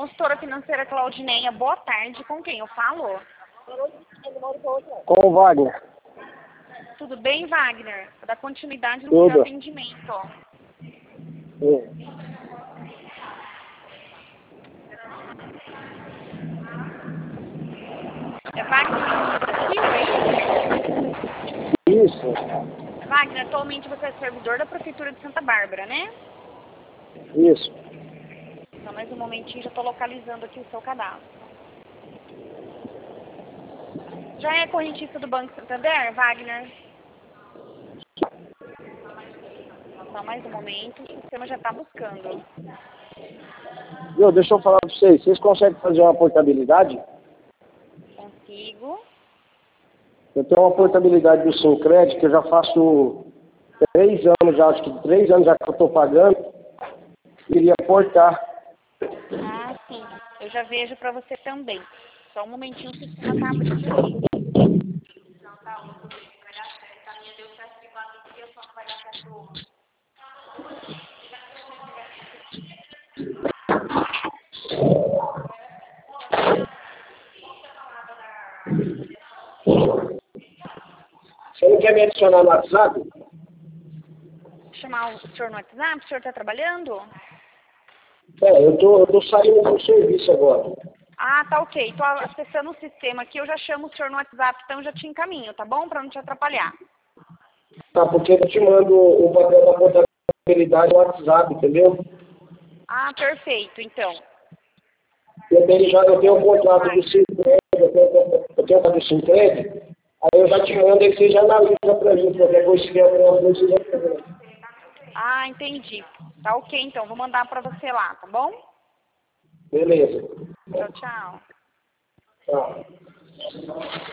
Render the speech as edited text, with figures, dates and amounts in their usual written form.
Consultora financeira Claudineia, boa tarde. Com quem eu falo? Com o Wagner. Tudo bem, Wagner? Vou dar continuidade no Tudo. seu atendimento. É Wagner aqui, Isso, Wagner, atualmente você é servidor da Prefeitura de Santa Bárbara, né? isso. Então, mais um momentinho, já estou localizando aqui o seu cadastro. Já é correntista do Banco Santander, Wagner? Só mais um momento, o sistema já está buscando. Viu, deixa eu falar para vocês. Vocês conseguem fazer uma portabilidade? Consigo. Eu tenho uma portabilidade do Sincred que eu já faço 3 anos, já, acho que 3 anos já que eu estou pagando. Queria portar. Ah, sim. Eu já vejo para você também. Só um momentinho, o sistema está abrindo. Você não quer me adicionar no WhatsApp? Chamar o senhor no WhatsApp? O senhor está trabalhando? Eu tô saindo do serviço agora. Ah, tá ok. Estou acessando o sistema aqui. Eu já chamo o senhor no WhatsApp, então já te encaminho, tá bom? Para não te atrapalhar. Tá, porque eu te mando o papel da portabilidade no WhatsApp, entendeu? Ah, perfeito, então. Eu tenho um contrato do Sincred, eu tenho um do Sincred, aí eu já te mando e você já analisa para mim, qualquer coisa que tiver alguma coisa, você já fala. Ah, entendi. Tá ok, então. Vou mandar para você lá, tá bom? Beleza. Tchau, tchau. Tá.